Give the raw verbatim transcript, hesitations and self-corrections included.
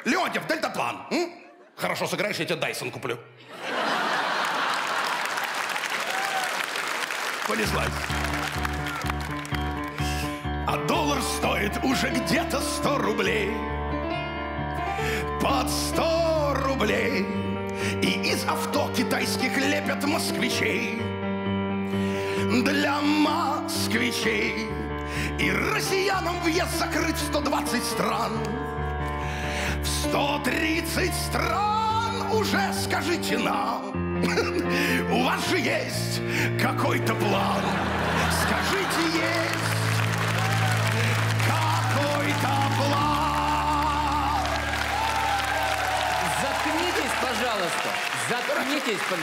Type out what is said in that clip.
Леонтьев, дельтаплан. М? Хорошо сыграешь, я тебе Дайсон куплю. Понеслась. А доллар стоит уже где-то сто рублей. Под сто рублей. И из авто китайских лепят москвичей. Для москвичей. И россиянам въезд закрыт в сто двадцать стран. В сто тридцать стран уже скажите нам. У вас же есть какой-то план. Скажите, есть какой-то план. Заткнитесь, пожалуйста. Заткнитесь, пожалуйста.